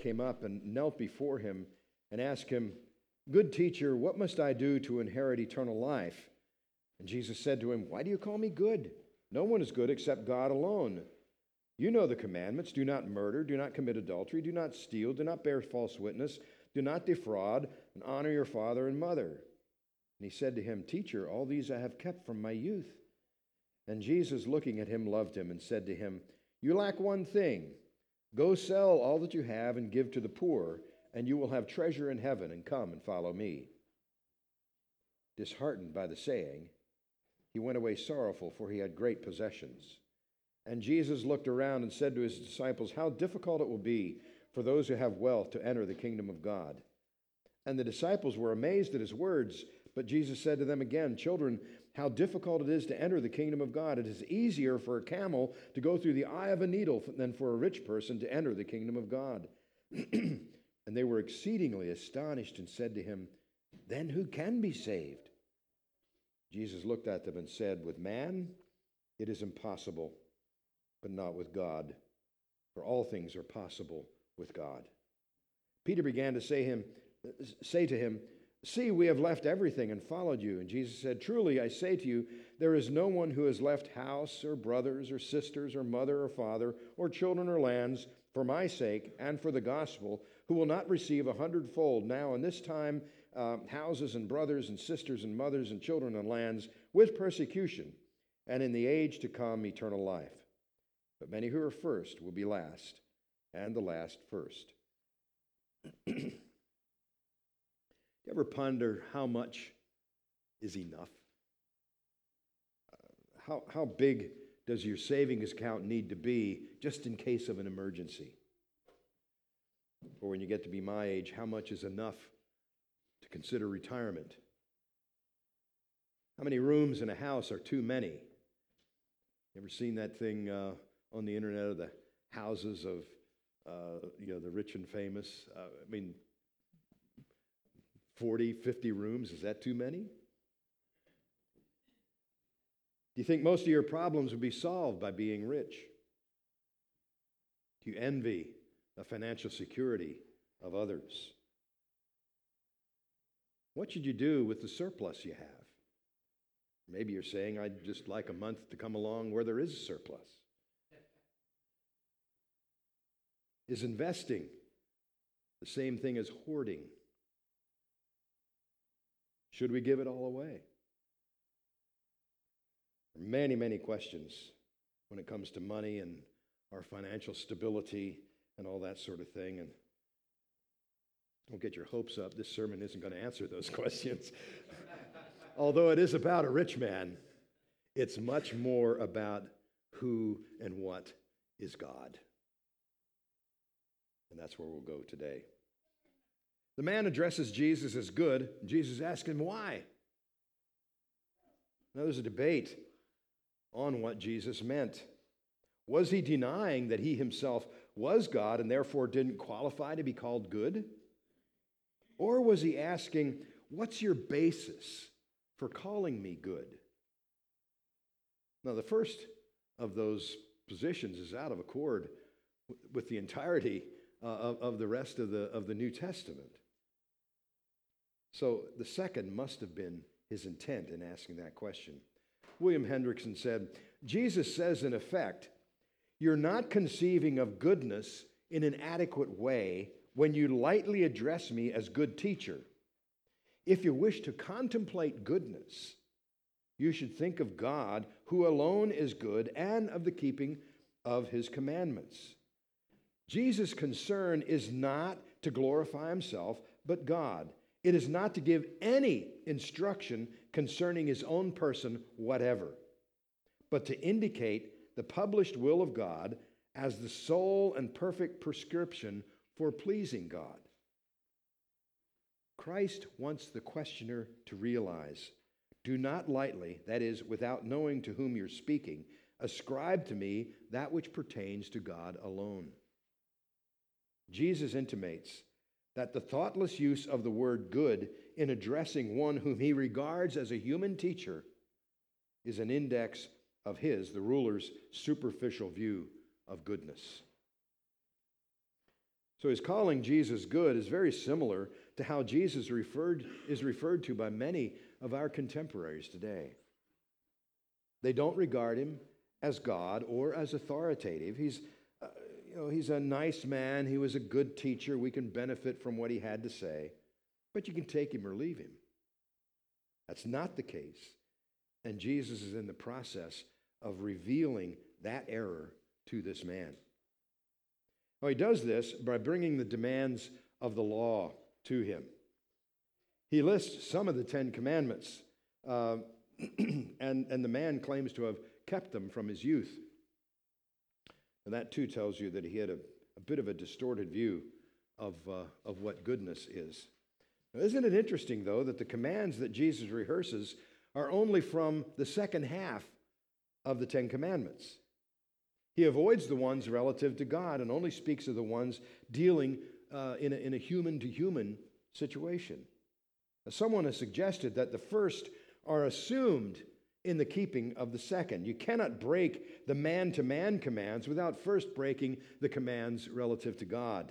came up and knelt before him and asked him, "Good teacher, what must I do to inherit eternal life?" And Jesus said to him, "Why do you call me good? No one is good except God alone. You know the commandments: do not murder, do not commit adultery, do not steal, do not bear false witness, do not defraud, and honor your father and mother." And he said to him, "Teacher, all these I have kept from my youth." And Jesus, looking at him, loved him and said to him, "You lack one thing. Go sell all that you have and give to the poor, and you will have treasure in heaven, and come and follow me." Disheartened by the saying, he went away sorrowful, for he had great possessions. And Jesus looked around and said to his disciples, "How difficult it will be for those who have wealth to enter the kingdom of God." And the disciples were amazed at his words. But Jesus said to them again, "Children, how difficult it is to enter the kingdom of God. It is easier for a camel to go through the eye of a needle than for a rich person to enter the kingdom of God." And they were exceedingly astonished and said to him, "Then who can be saved?" Jesus looked at them and said, "With man it is impossible, but not with God, for all things are possible with God." Peter began to say to him, "See, we have left everything and followed you." And Jesus said, "Truly I say to you, there is no one who has left house or brothers or sisters or mother or father or children or lands for my sake and for the gospel, who will not receive 100-fold now in this time houses and brothers and sisters and mothers and children and lands with persecution, and in the age to come eternal life. But many who are first will be last, and the last first." You ever ponder how much is enough? How big does your savings account need to be just in case of an emergency? Or when you get to be my age, how much is enough to consider retirement? How many rooms in a house are too many? You ever seen that thing on the internet of the houses of the rich and famous? 40, 50 rooms, is that too many? Do you think most of your problems would be solved by being rich? Do you envy the financial security of others? What should you do with the surplus you have? Maybe you're saying, "I'd just like a month to come along where there is a surplus." Is investing the same thing as hoarding? Should we give it all away? Many, many questions when it comes to money and our financial stability and all that sort of thing. And don't get your hopes up. This sermon isn't going to answer those questions. Although it is about a rich man, it's much more about who and what is God. And that's where we'll go today. The man addresses Jesus as good. And Jesus asks him why. Now there's a debate on what Jesus meant. Was he denying that he himself was God and therefore didn't qualify to be called good? Or was he asking, what's your basis for calling me good? Now the first of those positions is out of accord with the entirety of the rest of the New Testament. So the second must have been his intent in asking that question. William Hendrickson said, Jesus says in effect, "You're not conceiving of goodness in an adequate way when you lightly address me as good teacher. If you wish to contemplate goodness, you should think of God, who alone is good, and of the keeping of his commandments." Jesus' concern is not to glorify himself, but God. It is not to give any instruction concerning his own person whatever, but to indicate the published will of God as the sole and perfect prescription for pleasing God. Christ wants the questioner to realize, do not lightly, that is, without knowing to whom you're speaking, ascribe to me that which pertains to God alone. Jesus intimates that the thoughtless use of the word good in addressing one whom he regards as a human teacher is an index of his, the ruler's, superficial view of goodness. So his calling Jesus good is very similar to how Jesus is referred to by many of our contemporaries today. They don't regard him as God or as authoritative. He's a nice man. He was a good teacher. We can benefit from what he had to say, but you can take him or leave him. That's not the case. And Jesus is in the process of revealing that error to this man. Well, he does this by bringing the demands of the law to him. He lists some of the 10 Commandments, and the man claims to have kept them from his youth. And that too tells you that he had a bit of a distorted view of what goodness is. Now, isn't it interesting, though, that the commands that Jesus rehearses are only from the second half of the 10 Commandments? He avoids the ones relative to God and only speaks of the ones dealing in a human-to-human situation. Now, someone has suggested that the first are assumed in the keeping of the second. You cannot break the man-to-man commands without first breaking the commands relative to God.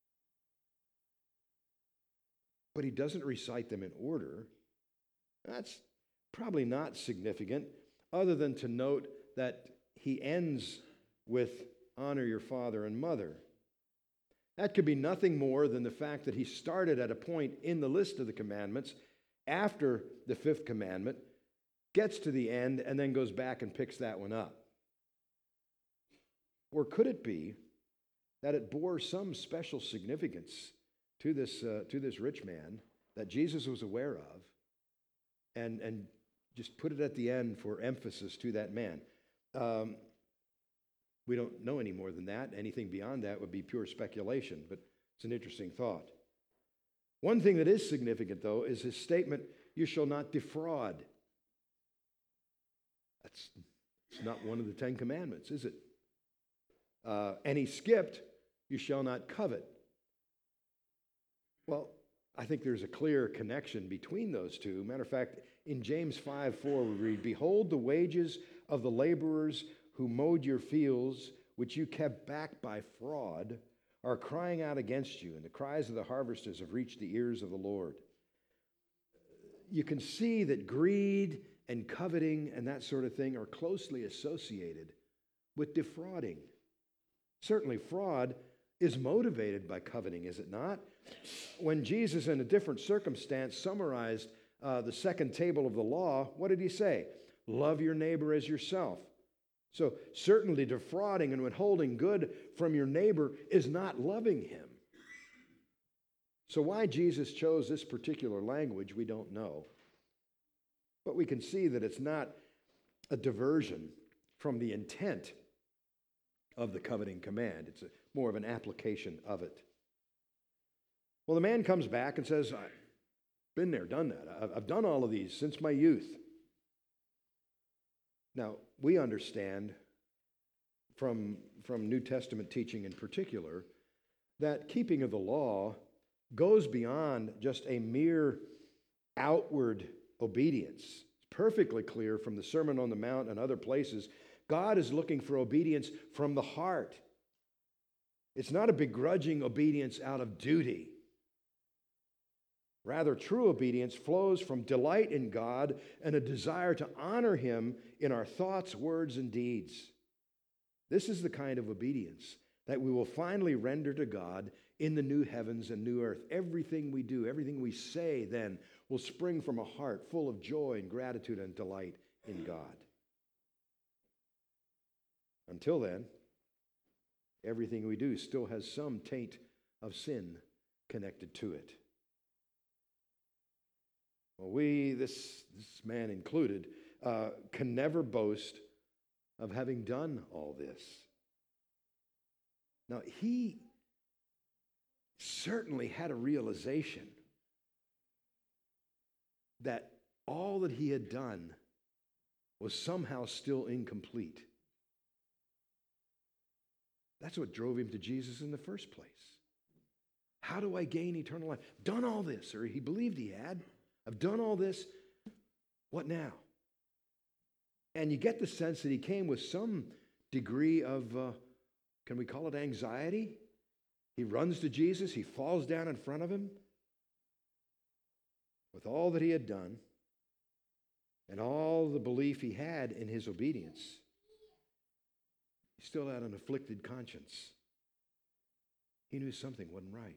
But he doesn't recite them in order. That's probably not significant, other than to note that he ends with honor your father and mother. That could be nothing more than the fact that he started at a point in the list of the commandments after the fifth commandment, gets to the end, and then goes back and picks that one up. Or could it be that it bore some special significance to this rich man that Jesus was aware of, and just put it at the end for emphasis to that man? We don't know any more than that. Anything beyond that would be pure speculation, but it's an interesting thought. One thing that is significant, though, is his statement, "You shall not defraud." It's not one of the 10 Commandments, is it? And he skipped, "You shall not covet." Well, I think there's a clear connection between those two. Matter of fact, in James 5:4, we read, "Behold, the wages of the laborers who mowed your fields, which you kept back by fraud, are crying out against you, and the cries of the harvesters have reached the ears of the Lord." You can see that greed and coveting and that sort of thing are closely associated with defrauding. Certainly, fraud is motivated by coveting, is it not? When Jesus, in a different circumstance, summarized the second table of the law, what did he say? Love your neighbor as yourself. So certainly defrauding and withholding good from your neighbor is not loving him. So why Jesus chose this particular language, we don't know. But we can see that it's not a diversion from the intent of the coveting command. It's more of an application of it. Well, the man comes back and says, "I've been there, done that. I've done all of these since my youth." Now, we understand from New Testament teaching in particular that keeping of the law goes beyond just a mere outward obedience. It's perfectly clear from the Sermon on the Mount and other places, God is looking for obedience from the heart. It's not a begrudging obedience out of duty. Rather, true obedience flows from delight in God and a desire to honor Him in our thoughts, words, and deeds. This is the kind of obedience that we will finally render to God in the new heavens and new earth. Everything we do, everything we say then will spring from a heart full of joy and gratitude and delight in God. Until then, everything we do still has some taint of sin connected to it. Well, this man included, can never boast of having done all this. Now, he certainly had a realization that all that he had done was somehow still incomplete. That's what drove him to Jesus in the first place. How do I gain eternal life? I've done all this, or he believed he had. I've done all this. What now? And you get the sense that he came with some degree of, can we call it anxiety? He runs to Jesus. He falls down in front of him with all that he had done and all the belief he had in his obedience. He still had an afflicted conscience. He knew something wasn't right.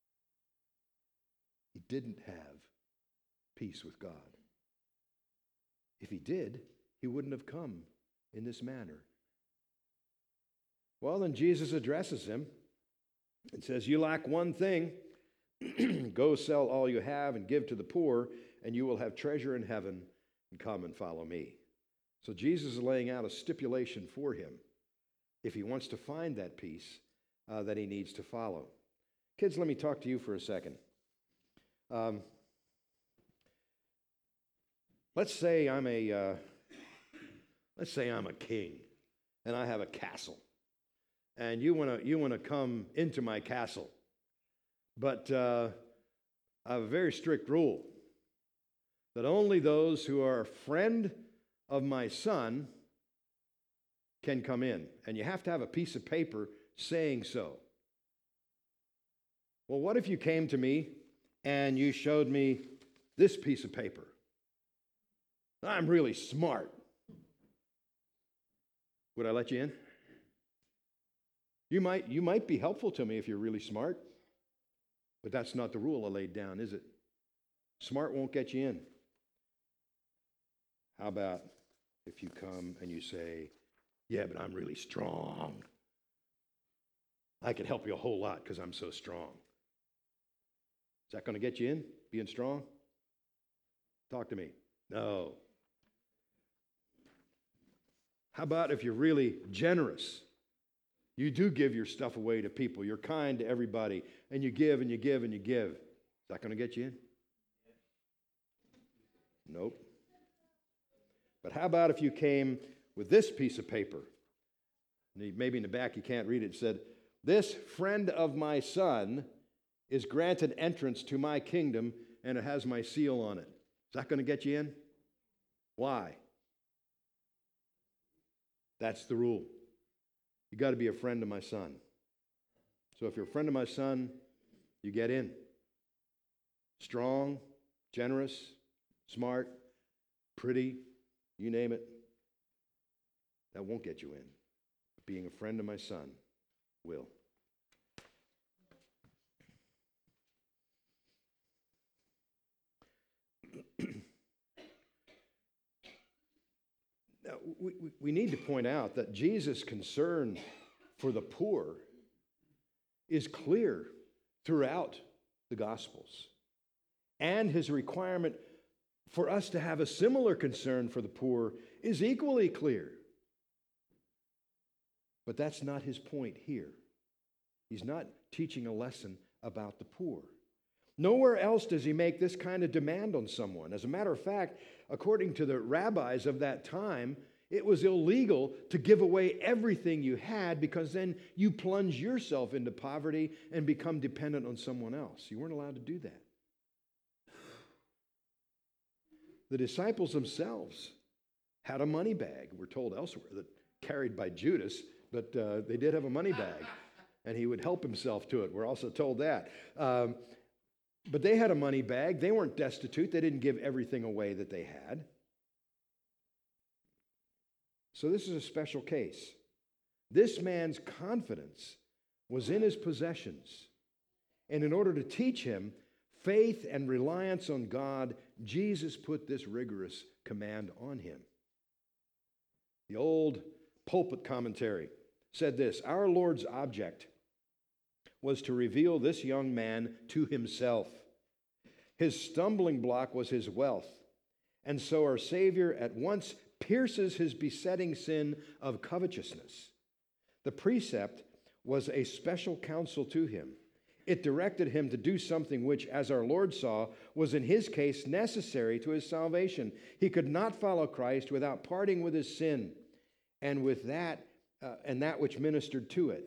He didn't have peace with God. If he did, he wouldn't have come in this manner. Well, then Jesus addresses him and says, "You lack one thing. Go sell all you have and give to the poor, and you will have treasure in heaven, and come and follow me." So Jesus is laying out a stipulation for him if he wants to find that peace that he needs to follow. Kids, let me talk to you for a second. Let's say I'm a king, and I have a castle, and you want to come into my castle, but I have a very strict rule that only those who are a friend of my son can come in, and you have to have a piece of paper saying so. Well, what if you came to me and you showed me this piece of paper? I'm really smart. Would I let you in? You might be helpful to me if you're really smart, but that's not the rule I laid down, is it? Smart won't get you in. How about if you come and you say, "Yeah, but I'm really strong. I can help you a whole lot because I'm so strong." Is that going to get you in, being strong? Talk to me. No. How about if you're really generous? You do give your stuff away to people. You're kind to everybody, and you give and you give and you give. Is that going to get you in? Nope. But how about if you came with this piece of paper? Maybe in the back you can't read it. It said, "This friend of my son is granted entrance to my kingdom, and it has my seal on it." Is that going to get you in? Why? That's the rule. You got to be a friend of my son. So if you're a friend of my son, you get in. Strong, generous, smart, pretty, you name it. That won't get you in. But being a friend of my son will. Now, we need to point out that Jesus' concern for the poor is clear throughout the Gospels. And his requirement for us to have a similar concern for the poor is equally clear. But that's not his point here. He's not teaching a lesson about the poor. Nowhere else does he make this kind of demand on someone. As a matter of fact, according to the rabbis of that time, it was illegal to give away everything you had because then you plunge yourself into poverty and become dependent on someone else. You weren't allowed to do that. The disciples themselves had a money bag, we're told elsewhere, that carried by Judas, but they did have a money bag, and he would help himself to it. We're also told that. But they had a money bag. They weren't destitute. They didn't give everything away that they had. So this is a special case. This man's confidence was in his possessions. And in order to teach him faith and reliance on God, Jesus put this rigorous command on him. The old pulpit commentary said this: "Our Lord's object was to reveal this young man to himself. His stumbling block was his wealth, and so our Savior at once pierces his besetting sin of covetousness. The precept was a special counsel to him. It directed him to do something which, as our Lord saw, was in his case necessary to his salvation. He could not follow Christ without parting with his sin, and with that which ministered to it.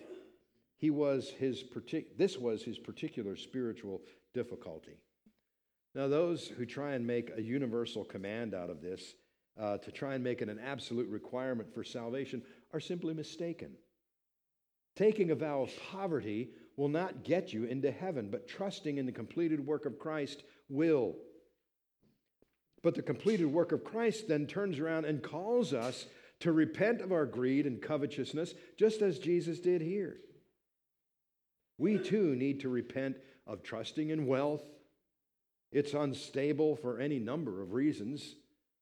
This was his particular spiritual difficulty." Now, those who try and make a universal command out of this, to try and make it an absolute requirement for salvation, are simply mistaken. Taking a vow of poverty will not get you into heaven, but trusting in the completed work of Christ will. But the completed work of Christ then turns around and calls us to repent of our greed and covetousness, just as Jesus did here. We too need to repent of trusting in wealth. It's unstable for any number of reasons.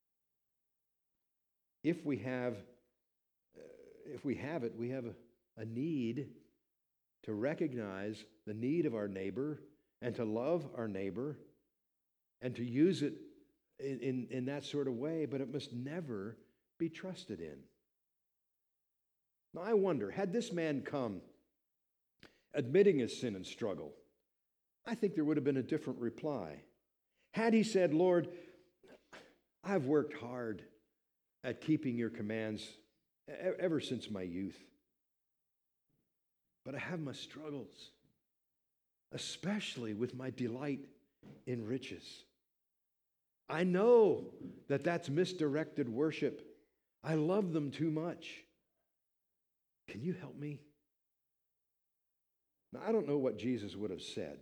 If we have it, we have a need to recognize the need of our neighbor and to love our neighbor and to use it in that sort of way, but it must never be trusted in. Now, I wonder, had this man come admitting his sin and struggle, I think there would have been a different reply. Had he said, Lord, I've worked hard at keeping your commands ever since my youth, but I have my struggles, especially with my delight in riches. I know that that's misdirected worship. I love them too much. Can you help me? Now, I don't know what Jesus would have said.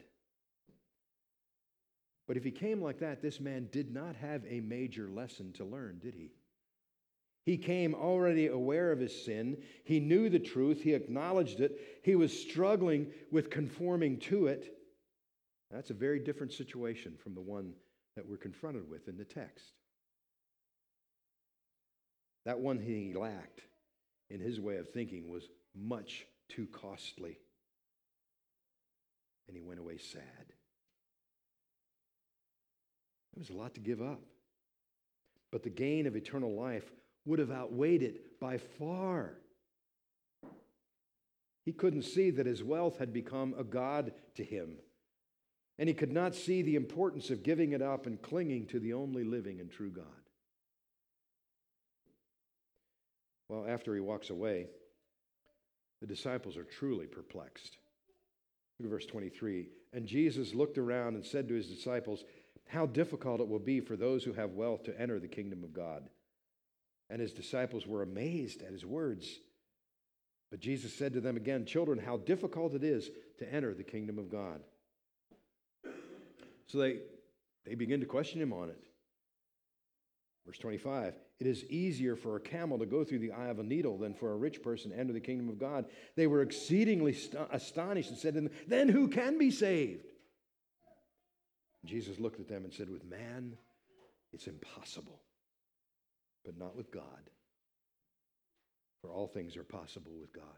But if he came like that, this man did not have a major lesson to learn, did he? He came already aware of his sin. He knew the truth. He acknowledged it. He was struggling with conforming to it. That's a very different situation from the one that we're confronted with in the text. That one he lacked in his way of thinking was much too costly. And he went away sad. It was a lot to give up. But the gain of eternal life would have outweighed it by far. He couldn't see that his wealth had become a god to him. And he could not see the importance of giving it up and clinging to the only living and true God. Well, after he walks away, the disciples are truly perplexed. Look at verse 23. And Jesus looked around and said to his disciples, how difficult it will be for those who have wealth to enter the kingdom of God. And his disciples were amazed at his words. But Jesus said to them again, children, how difficult it is to enter the kingdom of God. So they begin to question him on it. Verse 25, it is easier for a camel to go through the eye of a needle than for a rich person to enter the kingdom of God. They were exceedingly astonished and said to them, then who can be saved? Jesus looked at them and said, with man, it's impossible, but not with God. For all things are possible with God.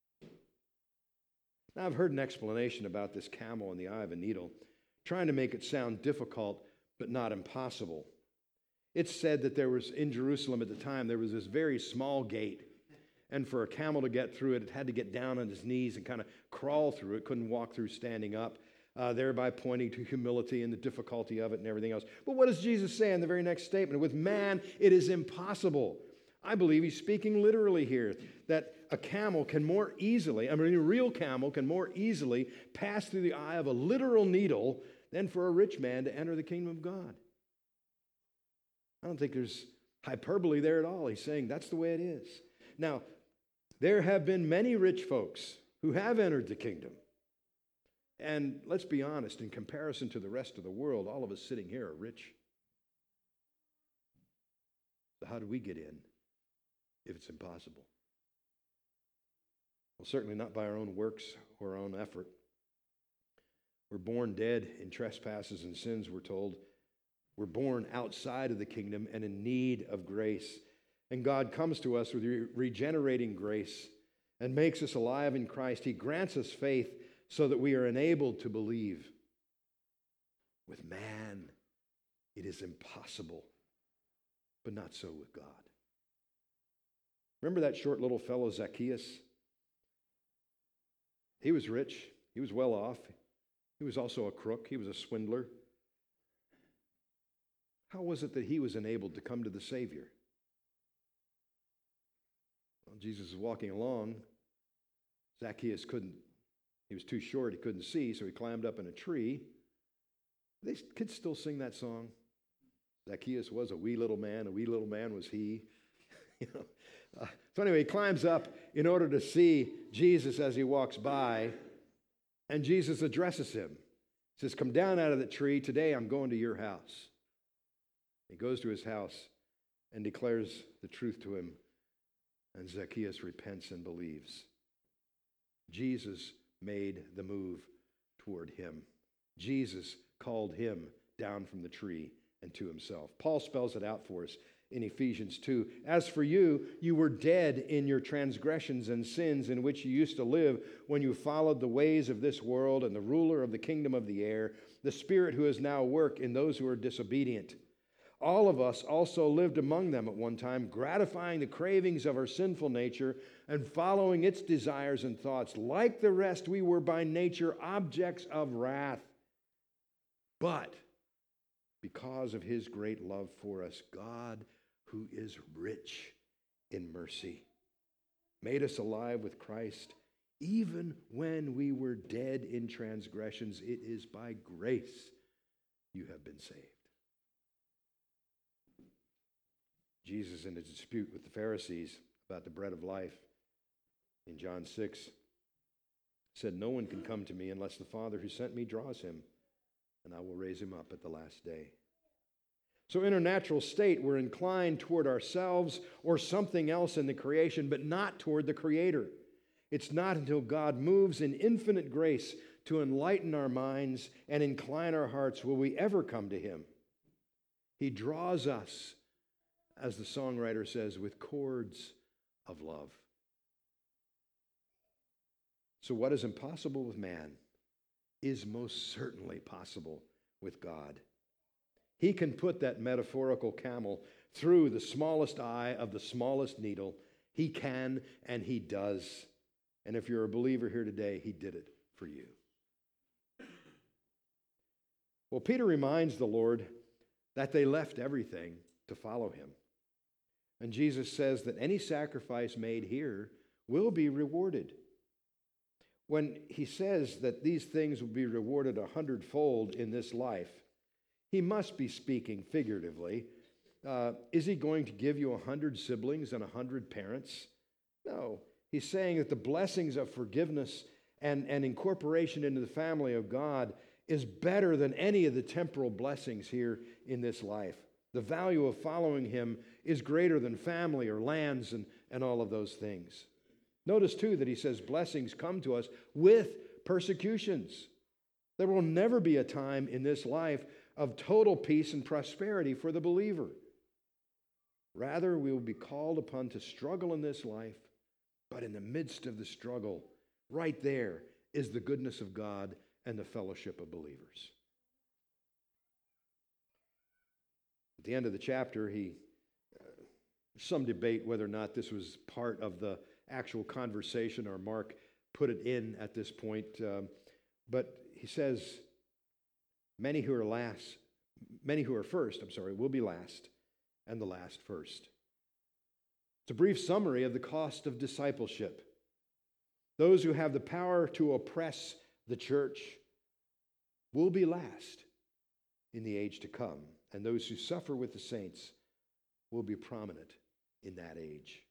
Now, I've heard an explanation about this camel in the eye of a needle, trying to make it sound difficult, but not impossible. It's said that there was, in Jerusalem at the time, there was this very small gate. And for a camel to get through it, it had to get down on his knees and kind of crawl through it. Couldn't walk through standing up, thereby pointing to humility and the difficulty of it and everything else. But what does Jesus say in the very next statement? With man, it is impossible. I believe he's speaking literally here, that a camel can more easily, a real camel can more easily pass through the eye of a literal needle than for a rich man to enter the kingdom of God. I don't think there's hyperbole there at all. He's saying that's the way it is. Now, there have been many rich folks who have entered the kingdom. And let's be honest, in comparison to the rest of the world, all of us sitting here are rich. So how do we get in if it's impossible? Well, certainly not by our own works or our own effort. We're born dead in trespasses and sins, we're told. We're born outside of the kingdom and in need of grace. And God comes to us with regenerating grace and makes us alive in Christ. He grants us faith so that we are enabled to believe. With man, it is impossible, but not so with God. Remember that short little fellow, Zacchaeus? He was rich. He was well off. He was also a crook. He was a swindler. How was it that he was enabled to come to the Savior? Well, Jesus was walking along. Zacchaeus couldn't. He was too short. He couldn't see, so he climbed up in a tree. They could still sing that song. Zacchaeus was a wee little man was he. So anyway, he climbs up in order to see Jesus as he walks by. And Jesus addresses him. He says, come down out of the tree. Today I'm going to your house. He goes to his house and declares the truth to him. And Zacchaeus repents and believes. Jesus made the move toward him. Jesus called him down from the tree and to himself. Paul spells it out for us in Ephesians 2. As for you, you were dead in your transgressions and sins in which you used to live when you followed the ways of this world and the ruler of the kingdom of the air, the spirit who is now at work in those who are disobedient. All of us also lived among them at one time, gratifying the cravings of our sinful nature and following its desires and thoughts. Like the rest, we were by nature objects of wrath. But because of his great love for us, God, who is rich in mercy, made us alive with Christ, even when we were dead in transgressions. It is by grace you have been saved. Jesus, in a dispute with the Pharisees about the bread of life in John 6, said, no one can come to me unless the Father who sent me draws him, and I will raise him up at the last day. So in our natural state, we're inclined toward ourselves or something else in the creation, but not toward the Creator. It's not until God moves in infinite grace to enlighten our minds and incline our hearts will we ever come to him. He draws us, as the songwriter says, with cords of love. So what is impossible with man is most certainly possible with God. He can put that metaphorical camel through the smallest eye of the smallest needle. He can, and he does. And if you're a believer here today, he did it for you. Well, Peter reminds the Lord that they left everything to follow him. And Jesus says that any sacrifice made here will be rewarded. When he says that these things will be rewarded 100-fold in this life, he must be speaking figuratively. Is he going to give you 100 siblings and 100 parents? No. He's saying that the blessings of forgiveness and incorporation into the family of God is better than any of the temporal blessings here in this life. The value of following him is greater than family or lands and all of those things. Notice, too, that he says blessings come to us with persecutions. There will never be a time in this life of total peace and prosperity for the believer. Rather, we will be called upon to struggle in this life, but in the midst of the struggle, right there is the goodness of God and the fellowship of believers. At the end of the chapter, some debate whether or not this was part of the actual conversation or Mark put it in at this point. But he says, many who are first, will be last, and the last first. It's a brief summary of the cost of discipleship. Those who have the power to oppress the church will be last in the age to come, and those who suffer with the saints will be prominent in that age.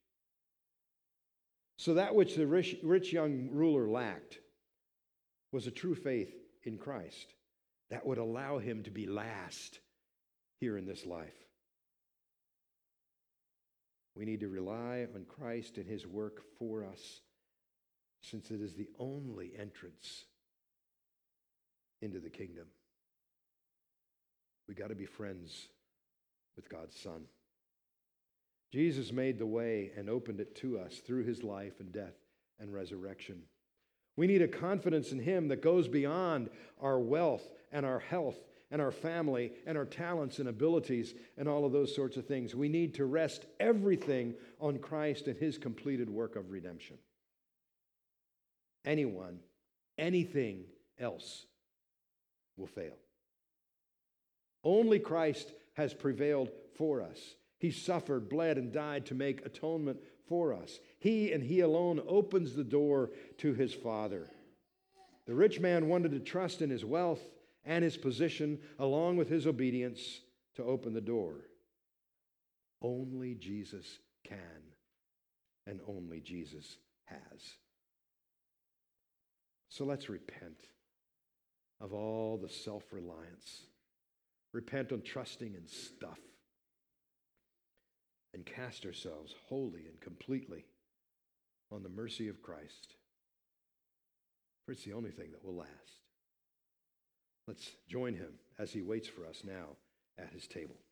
So that which the rich young ruler lacked was a true faith in Christ that would allow him to be last here in this life. We need to rely on Christ and his work for us, since it is the only entrance into the kingdom. We got to be friends with God's Son. Jesus made the way and opened it to us through his life and death and resurrection. We need a confidence in him that goes beyond our wealth and our health and our family and our talents and abilities and all of those sorts of things. We need to rest everything on Christ and his completed work of redemption. Anything else will fail. Only Christ has prevailed for us. He suffered, bled, and died to make atonement for us. He and he alone opens the door to his Father. The rich man wanted to trust in his wealth and his position, along with his obedience, to open the door. Only Jesus can, and only Jesus has. So let's repent of all the self-reliance. Repent on trusting in stuff. And cast ourselves wholly and completely on the mercy of Christ. For it's the only thing that will last. Let's join him as he waits for us now at his table.